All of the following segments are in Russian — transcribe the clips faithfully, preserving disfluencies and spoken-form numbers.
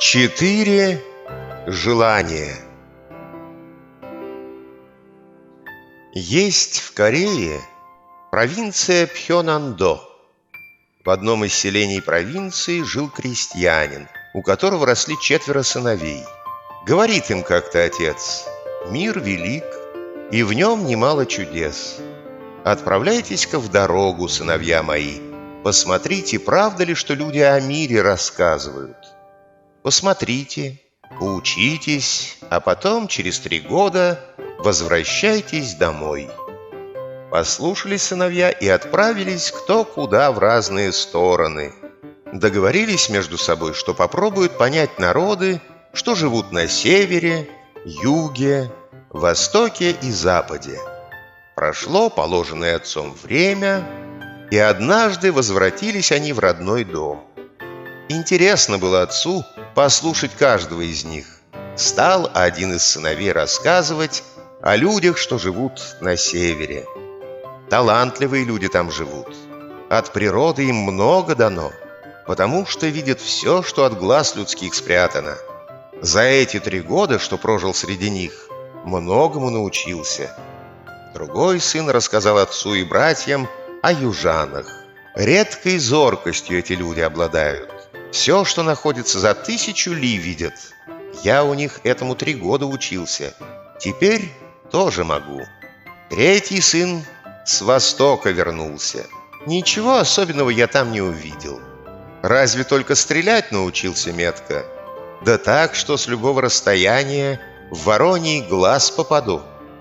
Четыре желания. Есть в Корее провинция Пхёнандо. В одном из селений провинции жил крестьянин, у которого росли четверо сыновей. Говорит им как-то отец: «Мир велик, и в нем немало чудес. Отправляйтесь-ка в дорогу, сыновья мои. Посмотрите, правда ли, что люди о мире рассказывают. Посмотрите, поучитесь, а потом через три года возвращайтесь домой». Послушались сыновья и отправились кто куда в разные стороны. Договорились между собой, что попробуют понять народы, что живут на севере, юге, востоке и западе. Прошло положенное отцом время, и однажды возвратились они в родной дом. Интересно было отцу послушать каждого из них. Стал один из сыновей рассказывать о людях, что живут на севере. Талантливые люди там живут. От природы им много дано, потому что видят все, что от глаз людских спрятано. За эти три года, что прожил среди них, многому научился. Другой сын рассказал отцу и братьям о южанах. Редкой зоркостью эти люди обладают. Все, что находится за тысячу ли, видят. Я у них этому три года учился. Теперь тоже могу. Третий сын с востока вернулся. Ничего особенного я там не увидел. Разве только стрелять научился метко. Да так, что с любого расстояния в вороний глаз попаду.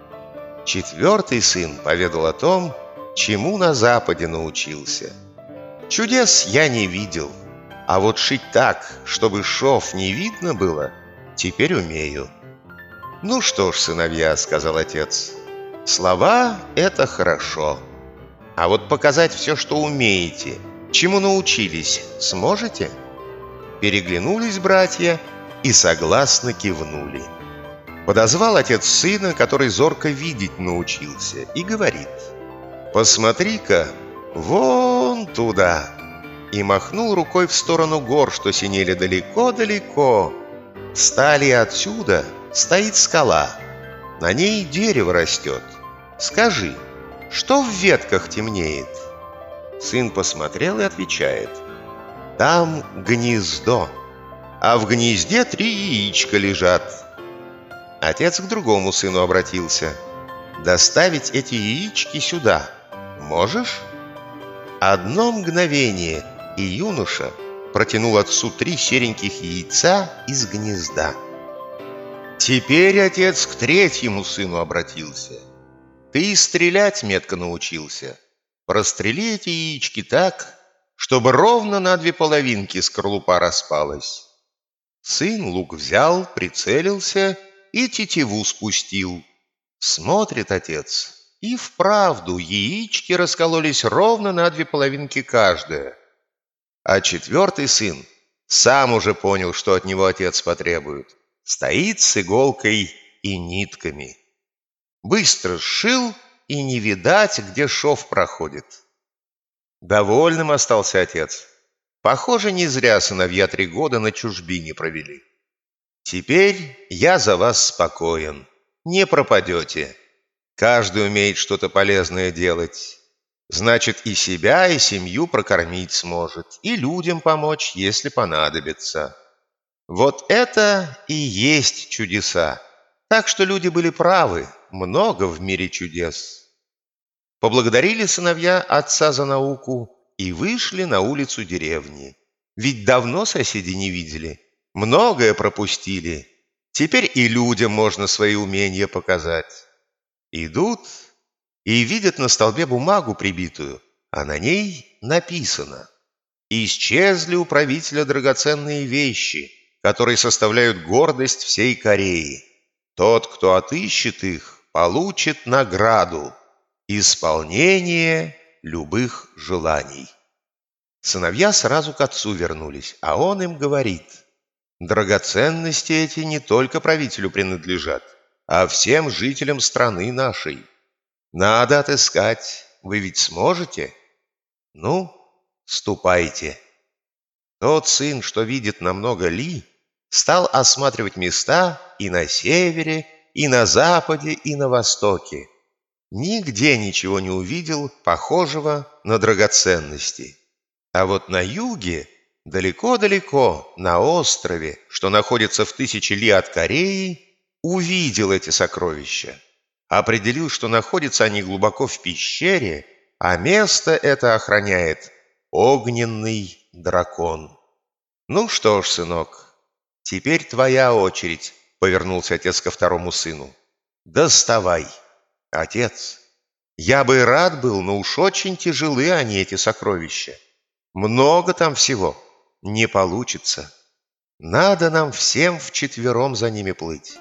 Четвертый сын поведал о том, чему на западе научился. Чудес я не видел, а вот шить так, чтобы шов не видно было, теперь умею. «Ну что ж, сыновья, — сказал отец, — слова — это хорошо. А вот показать все, что умеете, чему научились, сможете?» Переглянулись братья и согласно кивнули. Подозвал отец сына, который зорко видеть научился, и говорит: «Посмотри-ка вон туда!» И махнул рукой в сторону гор, что синели далеко-далеко. Стали отсюда стоит скала, на ней дерево растет. Скажи, что в ветках темнеет?» Сын посмотрел и отвечает: «Там гнездо, а в гнезде три яичка лежат». Отец к другому сыну обратился: «Доставить эти яички сюда можешь?» Одно мгновение, и юноша протянул отцу три сереньких яйца из гнезда. Теперь отец к третьему сыну обратился: «Ты стрелять метко научился. Прострели эти яички так, чтобы ровно на две половинки скорлупа распалась». Сын лук взял, прицелился и тетиву спустил. Смотрит отец, и вправду яички раскололись ровно на две половинки каждая. А четвертый сын сам уже понял, что от него отец потребует. Стоит с иголкой и нитками. Быстро сшил, и не видать, где шов проходит. Довольным остался отец. Похоже, не зря сыновья три года на чужбине провели. Теперь я за вас спокоен. Не пропадете. Каждый умеет что-то полезное делать. Значит, и себя, и семью прокормить сможет, и людям помочь, если понадобится. Вот это и есть чудеса. Так что люди были правы, много в мире чудес. Поблагодарили сыновья отца за науку и вышли на улицу деревни. Ведь давно соседи не видели, многое пропустили. Теперь и людям можно свои умения показать. Идут и видят на столбе бумагу прибитую, а на ней написано: «Исчезли у правителя драгоценные вещи, которые составляют гордость всей Кореи. Тот, кто отыщет их, получит награду — исполнение любых желаний». Сыновья сразу к отцу вернулись, а он им говорит: «Драгоценности эти не только правителю принадлежат, а всем жителям страны нашей. Надо отыскать, вы ведь сможете? Ну, ступайте». Тот сын, что видит на много ли, стал осматривать места и на севере, и на западе, и на востоке. Нигде ничего не увидел похожего на драгоценности. А вот на юге, далеко-далеко, на острове, что находится в тысячи ли от Кореи, увидел эти сокровища. Определил, что находятся они глубоко в пещере, а место это охраняет огненный дракон. «Ну что ж, сынок, теперь твоя очередь», — повернулся отец ко второму сыну. «Доставай». «Отец, я бы и рад был, но уж очень тяжелы они, эти сокровища. Много там всего. Не получится. Надо нам всем вчетвером за ними плыть».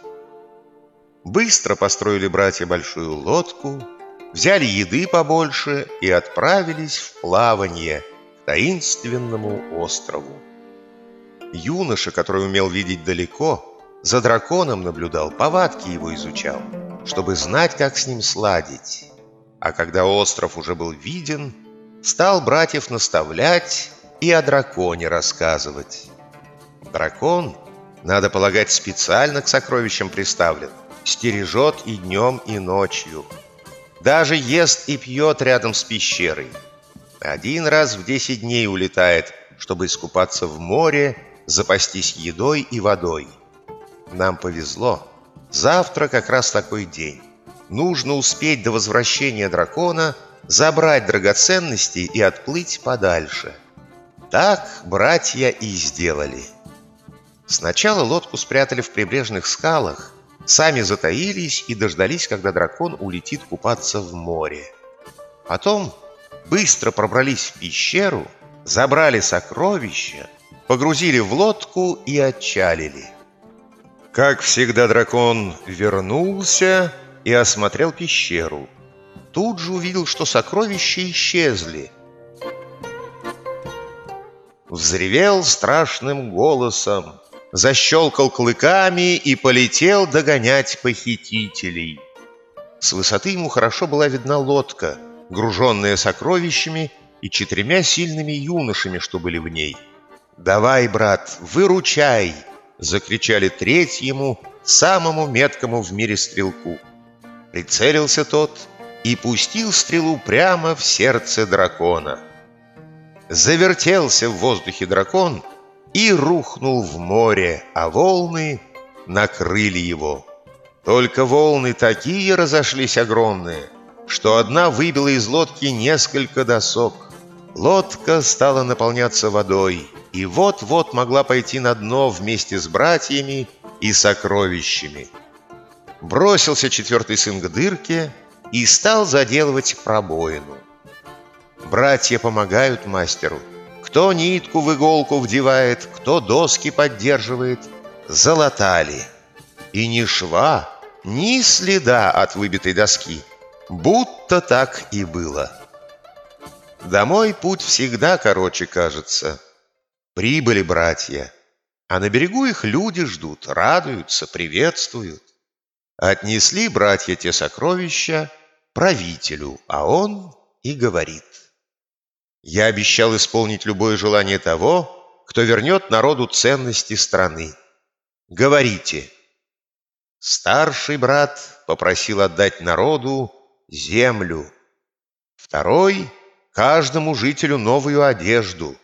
Быстро построили братья большую лодку, взяли еды побольше и отправились в плавание к таинственному острову. Юноша, который умел видеть далеко, за драконом наблюдал, повадки его изучал, чтобы знать, как с ним сладить. А когда остров уже был виден, стал братьев наставлять и о драконе рассказывать. Дракон, надо полагать, специально к сокровищам приставлен, стережет и днем, и ночью. Даже ест и пьет рядом с пещерой. Один раз в десять дней улетает, чтобы искупаться в море, запастись едой и водой. Нам повезло. Завтра как раз такой день. Нужно успеть до возвращения дракона забрать драгоценности и отплыть подальше. Так братья и сделали. Сначала лодку спрятали в прибрежных скалах, сами затаились и дождались, когда дракон улетит купаться в море. Потом быстро пробрались в пещеру, забрали сокровища, погрузили в лодку и отчалили. Как всегда, дракон вернулся и осмотрел пещеру. Тут же увидел, что сокровища исчезли. Взревел страшным голосом, защелкал клыками и полетел догонять похитителей. С высоты ему хорошо была видна лодка, груженная сокровищами и четырьмя сильными юношами, что были в ней. «Давай, брат, выручай!» — закричали третьему, самому меткому в мире стрелку. Прицелился тот и пустил стрелу прямо в сердце дракона. Завертелся в воздухе дракон и рухнул в море, а волны накрыли его. Только волны такие разошлись огромные, что одна выбила из лодки несколько досок. Лодка стала наполняться водой и вот-вот могла пойти на дно вместе с братьями и сокровищами. Бросился четвертый сын к дырке и стал заделывать пробоину. Братья помогают мастеру. Кто нитку в иголку вдевает, кто доски поддерживает. Залатали. И ни шва, ни следа от выбитой доски. Будто так и было. Домой путь всегда короче кажется. Прибыли братья, а на берегу их люди ждут, радуются, приветствуют. Отнесли братья те сокровища правителю, а он и говорит: «Я обещал исполнить любое желание того, кто вернет народу ценности страны. Говорите». Старший брат попросил отдать народу землю. Второй — каждому жителю новую одежду.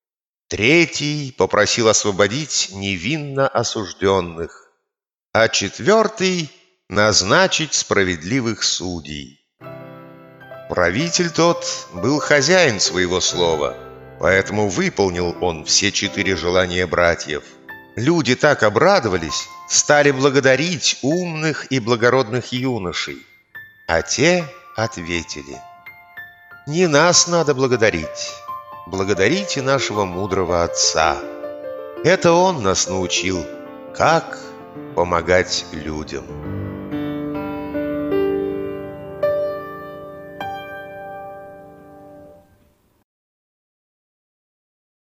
Третий попросил освободить невинно осужденных. А четвертый — назначить справедливых судей. Правитель тот был хозяин своего слова, поэтому выполнил он все четыре желания братьев. Люди так обрадовались, стали благодарить умных и благородных юношей. А те ответили: «Не нас надо благодарить. Благодарите нашего мудрого отца. Это он нас научил, как помогать людям».